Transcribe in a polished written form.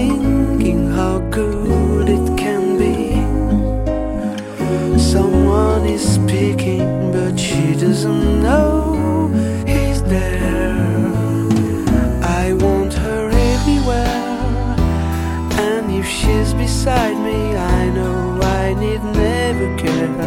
thinking how good it can be. Someone is speaking, but she doesn't know he's there.